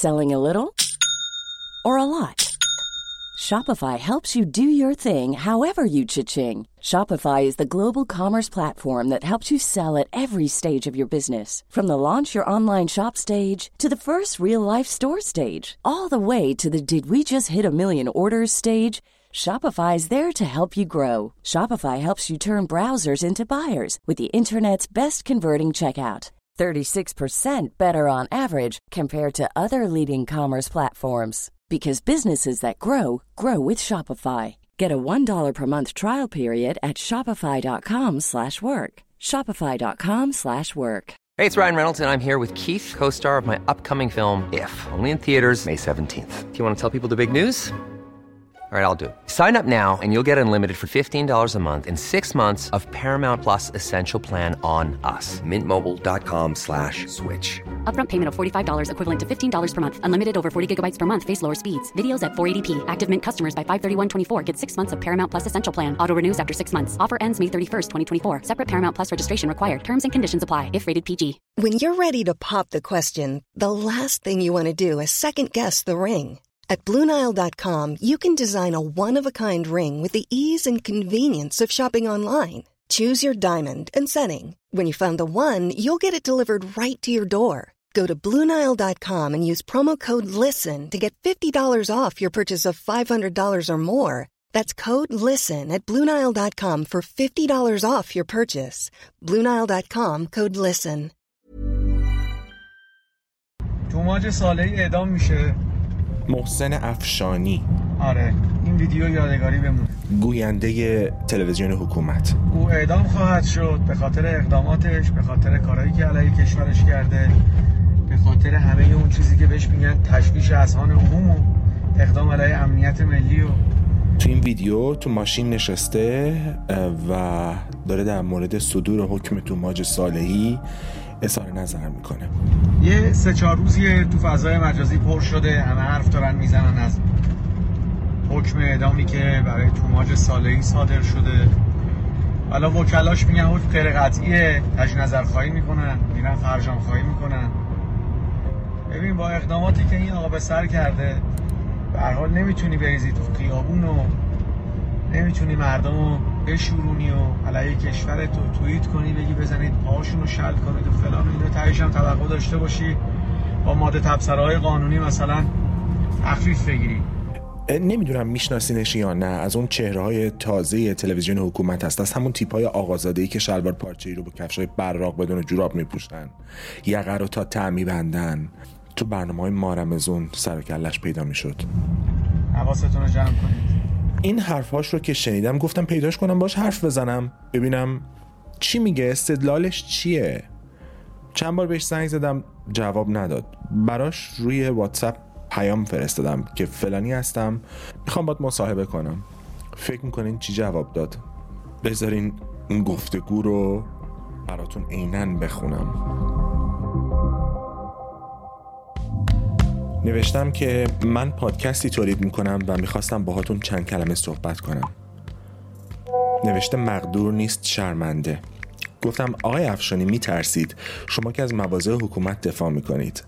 Selling a little or a lot? Shopify helps you do your thing however you cha-ching. Shopify is the global commerce platform that helps you sell at every stage of your business. From the launch your online shop stage to the first real-life store stage, all the way to the did we just hit a million orders stage. Shopify is there to help you grow. Shopify helps you turn browsers into buyers with the internet's best converting checkout. 36% better on average compared to other leading commerce platforms. Because businesses that grow, grow with Shopify. Get a $1 per month trial period at shopify.com/work. Shopify.com/work. Hey, it's Ryan Reynolds, and I'm here with Keith, co-star of my upcoming film, If, only in theaters May 17th. Do you want to tell people the big news? All right, I'll do it. Sign up now and you'll get unlimited for $15 a month and 6 months of Paramount Plus Essential Plan on us. MintMobile.com/switch. Upfront payment of $45 equivalent to $15 per month. Unlimited over 40 gigabytes per month. Face lower speeds. Videos at 480p. Active Mint customers by 531.24 get 6 months of Paramount Plus Essential Plan. Auto renews after 6 months. Offer ends May 31st, 2024. Separate Paramount Plus registration required. Terms and conditions apply if rated PG. When you're ready to pop the question, the last thing you want to do is second-guess the ring. At BlueNile.com, you can design a one-of-a-kind ring with the ease and convenience of shopping online. Choose your diamond and setting. When you find the one, you'll get it delivered right to your door. Go to BlueNile.com and use promo code LISTEN to get $50 off your purchase of $500 or more. That's code LISTEN at BlueNile.com for $50 off your purchase. BlueNile.com, code LISTEN. توماج صالحی اعدام میشه. محسن افشانی. آره این ویدیو یادگاری بمونه. گوینده تلویزیون حکومت. او اعدام خواهد شد به خاطر اقداماتش، به خاطر کارهایی که علیه کشورش کرده، به خاطر همه اون چیزی که بهش میگن تشویش اذهان عموم و اقدام علیه امنیت ملی. تو این ویدیو تو ماشین نشسته و داره در مورد صدور حکم توماج صالحی اظهار نظر میکنه. یه 3-4 روزیه تو فضای مجازی پر شده، همه حرف دارن میزنن از حکم اعدامی که برای توماج صالحی صادر شده. حالا وکلاش میگن حکم غیر قطعیه، تجدید نظر خواهی میکنن، میرن فرجام خواهی میکنن. ببین با اقداماتی که این آقا به سر کرده به هر حال نمیتونی بریزی تو خیابون و نمیتونی مردمو بشورونی و علیه کشورت رو توییت کنی، بگی بزنید پاهاشون رو شل کنید و فلان و اینا. تهیش هم توقع داشته باشی با ماده تبصره‌های قانونی مثلا تخفیف بگیری. نمیدونم میشناسینش یا نه، از اون چهره‌های تازه تلویزیون حکومت هست، از همون تیپ‌های آقازاده‌ای که شلوار پارچه‌ای رو با کفش‌های براق بدون جوراب میپوشن، یقه رو تا ته میبندن. تو برنامه‌های مارمزون سر و کله‌اش پیدا میشد. حواستون رو جمع کنید. این حرفاش رو که شنیدم گفتم پیداش کنم باش حرف بزنم ببینم چی میگه، استدلالش چیه. چند بار بهش زنگ زدم جواب نداد. براش روی واتساپ پیام فرستادم که فلانی هستم میخوام باهات مصاحبه کنم. فکر میکنین چی جواب داد؟ بذارین این گفتگو رو براتون عیناً بخونم. نوشتم که من پادکستی تولید میکنم و میخواستم باهاتون چند کلمه صحبت کنم. نوشته مقدور نیست شرمنده. گفتم آقای افشانی میترسید، شما که از مواضع حکومت دفاع میکنید.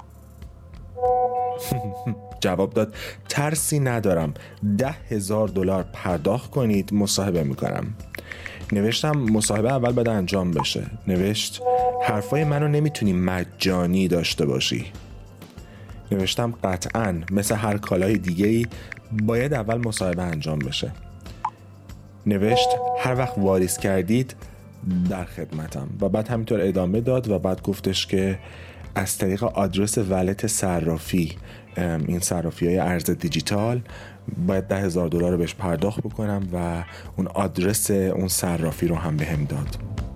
جواب داد ترسی ندارم، $10,000 پرداخت کنید مصاحبه میکنم. نوشتم مصاحبه اول باید انجام بشه. نوشت حرفای منو نمیتونی مجانی داشته باشی. نوشتم قطعاً مثل هر کالای دیگه‌ای باید اول مصاحبه انجام بشه. نوشت هر وقت واریز کردید در خدمتم و بعد همینطور ادامه داد و بعد گفتش که از طریق آدرس ولت صرافی، این صرافی‌های ارز دیجیتال، باید $10,000 رو بهش پرداخت بکنم و اون آدرس اون صرافی رو هم بهم داد.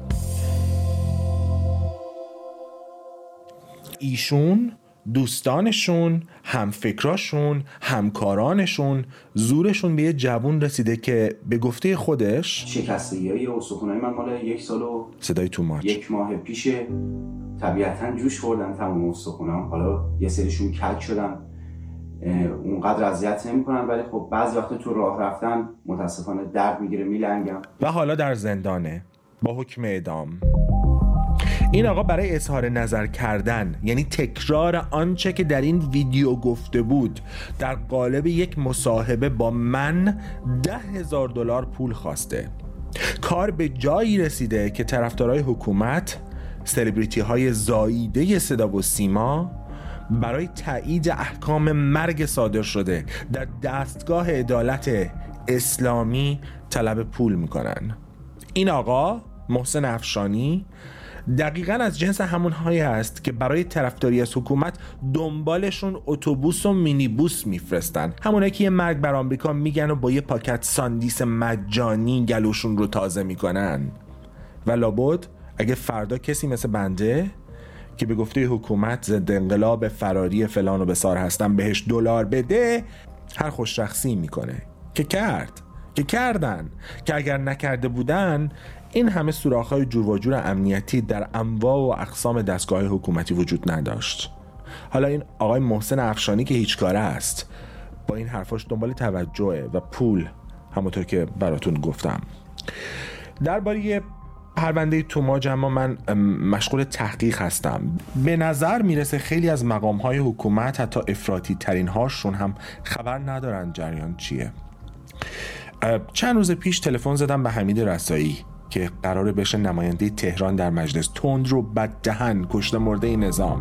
ایشون، دوستانشون، همفکراشون، همکارانشون زورشون به یه جوون رسیده که به گفته خودش شکستگی‌های استخونای من مال 1 سال و صدای توماج 1 ماه پیش طبیعتاً جوش خوردن تمام استخونام. حالا یه سریشون کج شدن، اونقدر اذیت نمی‌کنن، ولی خب بعضی وقتا تو راه رفتن متاسفانه درد میگیره، میلنگم. و حالا در زندانه با حکم اعدام. این آقا برای اظهار نظر کردن، یعنی تکرار آنچه که در این ویدیو گفته بود، در قالب یک مصاحبه با من $10,000 پول خواسته. کار به جایی رسیده که طرفدارای حکومت، سلبریتی های زاییده صدا و سیما، برای تایید احکام مرگ صادر شده در دستگاه عدالت اسلامی طلب پول میکنن. این آقا محسن افشانی دقیقاً از جنس همونهایی است که برای طرفداری از حکومت دنبالشون اتوبوس و مینیبوس میفرستن، همونایی که یه مرگ بر آمریکا میگن و با یه پاکت ساندیس مجانی گلوشون رو تازه میکنن. و لابد اگه فردا کسی مثل بنده که به گفته حکومت ضد انقلاب فراری فلان و بسار هستن بهش $، بده، هر خوشرخصی میکنه که کردن که اگر نکرده بودن این همه سوراخ‌های جور و جور امنیتی در انواع و اقسام دستگاه حکومتی وجود نداشت. حالا این آقای محسن افشانی که هیچ کاره است، با این حرفاش دنبال توجهه و پول، همونطور که براتون گفتم. درباره پرونده توماج اما من مشغول تحقیق هستم. به نظر میرسه خیلی از مقام‌های حکومت، حتی افراطی ترین هاشون، هم خبر ندارن جریان چیه. چند روز پیش تلفن زدم به حمید رسایی که قراره بشه نماینده تهران در مجلس. تند رو بددهن، کشته مرده نظام.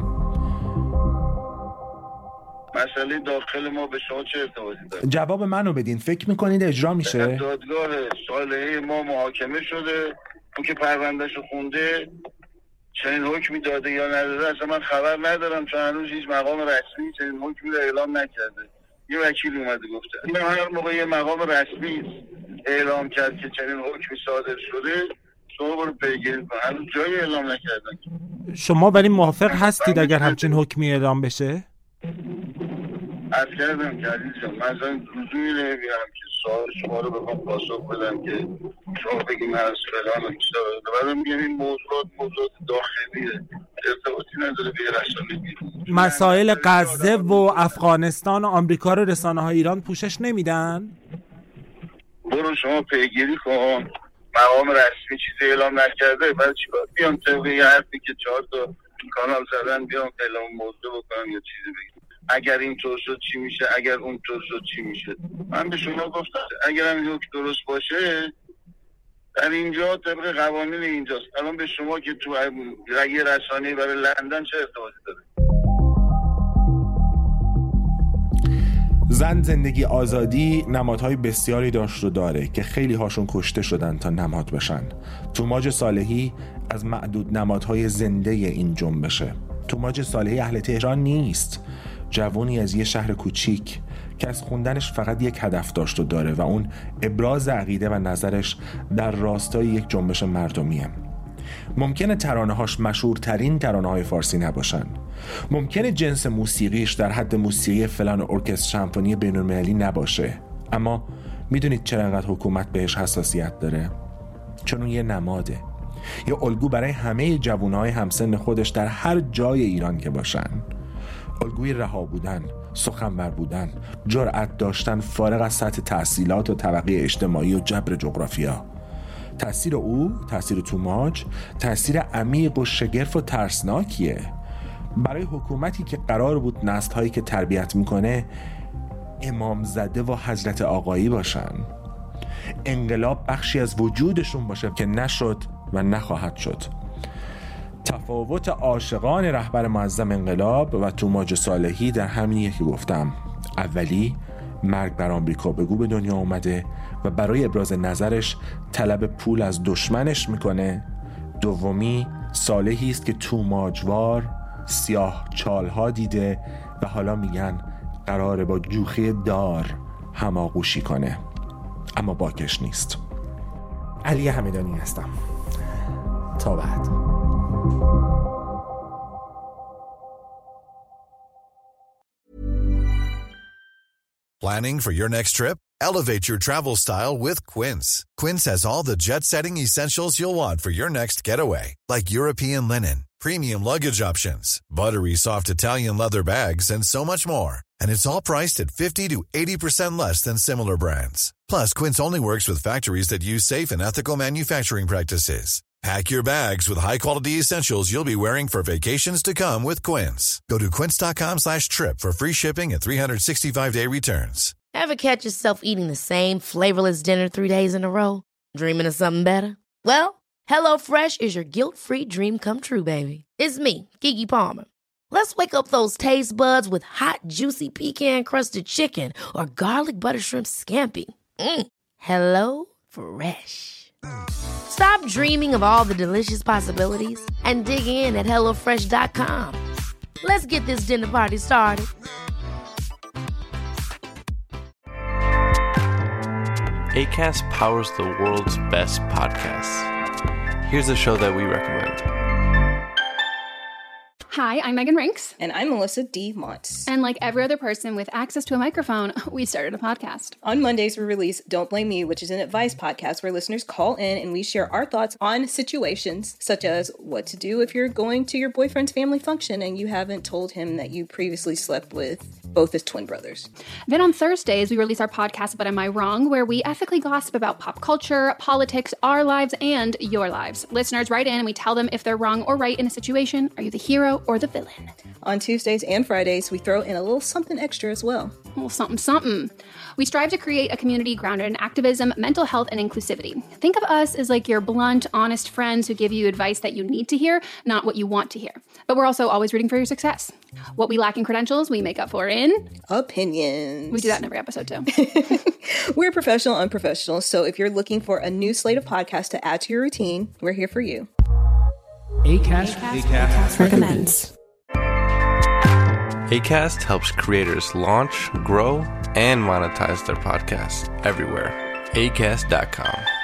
مسئله داخل ما به شما چه ارتباطی داره؟ جواب منو بدین. فکر میکنید اجرا میشه؟ دادگاه صالحی ما محاکمه شده، اون که پروندهشو خونده چنین حکمی داده یا نداده اصلا من خبر ندارم، چون هنوز هیچ مقام رسمی چنین حکمی رو اعلام نکرده. یه وکیل اومده گفته من هر موقع یه مقام رسمی اعلام کرد که چنین حکمی صادر شده شما برو پیگیری کن. هنوز جایی اعلام نکردن. شما ولی موافق هستید اگر همچین حکمی اعلام بشه؟ عرض کردم که عزیز جان من اصلا لزومی نمیبینم که سوال شما رو بخوام پاسخ بدم که شما بگیم هست فلان و بیشتر. بعدم میگم این موضوعات داخلیه، ارتباطی نداره به رسانه‌ای. مسائل غزه و افغانستان و آمریکا رو رسانه‌های ایران پوشش نمیدن؟ برو شما پیگیری کن. مقام رسمی چیزی اعلام نکرده، بعد چیکار بیام طبق یه حرفی که 4 تا کانال زدن بیام اعلام موضوع بکنم یا چیزی بگم؟ اگر این طور شد چی میشه، اگر اون طور شد چی میشه؟ من به شما گفتم اگر هم یک درست باشه در اینجا طبق قوانین اینجاست. الان به شما که تو یه رسانه‌ای برای لندن چه ارتباطی داره؟ زن، زندگی، آزادی نمادهای بسیاری داشت و داره که خیلی هاشون کشته شدن تا نماد بشن. توماج صالحی از معدود نمادهای زنده این جنبشه. توماج صالحی اهل تهران نیست، جوانی از یه شهر کوچیک که از خوندنش فقط یک هدف داشت و داره و اون ابراز عقیده و نظرش در راستای یک جنبش مردمیه. ممکنه ترانه‌هاش مشهورترین ترانه‌های فارسی نباشن، ممکنه جنس موسیقیش در حد موسیقی فلان ارکستر سمفونی بین‌المللی نباشه، اما میدونید چرا انقدر حکومت بهش حساسیت داره؟ چون اون یه نماده، یه الگو برای همه جوانهای همسن خودش در هر جای ایران که باشن. الگوی رها بودن، سخنور بودن، جرأت داشتن فارغ از سطح تحصیلات و طبقه اجتماعی و جبر جغرافیا. تأثیر او، تأثیر توماج، تأثیر عمیق و شگرف و ترسناکیه برای حکومتی که قرار بود نسل‌هایی که تربیت میکنه امام زده و حضرت آقایی باشن. انقلاب بخشی از وجودشون باشه که نشد و نخواهد شد. تفاوت عاشقان رهبر معظم انقلاب و توماج صالحی در همینیه که گفتم. اولی مرگ بر آمریکا بگو به دنیا اومده و برای ابراز نظرش طلب پول از دشمنش میکنه. دومی صالحی است که توماجوار سیاه چالها دیده و حالا میگن قراره با جوخه دار هماغوشی کنه، اما باکش نیست. علی حمیدانی هستم. تا بعد. Planning for your next trip? Elevate your travel style with Quince. Quince has all the jet-setting essentials you'll want for your next getaway, like European linen, premium luggage options, buttery soft Italian leather bags, and so much more. And it's all priced at 50 to 80% less than similar brands. Plus, Quince only works with factories that use safe and ethical manufacturing practices. Pack your bags with high-quality essentials you'll be wearing for vacations to come with Quince. Go to quince.com/trip for free shipping and 365-day returns. Ever catch yourself eating the same flavorless dinner 3 days in a row? Dreaming of something better? Well, HelloFresh is your guilt-free dream come true, baby. It's me, Keke Palmer. Let's wake up those taste buds with hot, juicy pecan-crusted chicken or garlic butter shrimp scampi. Hello Fresh. Stop dreaming of all the delicious possibilities and dig in at HelloFresh.com. Let's get this dinner party started. Acast powers the world's best podcasts. Here's a show that we recommend. Hi, I'm Megan Rinks. And I'm Melissa D. Montz. And like every other person with access to a microphone, we started a podcast. On Mondays, we release Don't Blame Me, which is an advice podcast where listeners call in and we share our thoughts on situations such as what to do if you're going to your boyfriend's family function and you haven't told him that you previously slept with both his twin brothers. Then on Thursdays, we release our podcast, But Am I Wrong?, where we ethically gossip about pop culture, politics, our lives, and your lives. Listeners write in and we tell them if they're wrong or right in a situation. Are you the hero or the villain? On Tuesdays and Fridays, we throw in a little something extra as well. A little something. We strive to create a community grounded in activism, mental health, and inclusivity. Think of us as like your blunt, honest friends who give you advice that you need to hear, not what you want to hear. But we're also always rooting for your success. What we lack in credentials, we make up for in opinions. We do that in every episode too. We're professional, unprofessional, so if you're looking for a new slate of podcasts to add to your routine, we're here for you. Acast recommends. Acast helps creators launch, grow, and monetize their podcasts everywhere. Acast.com.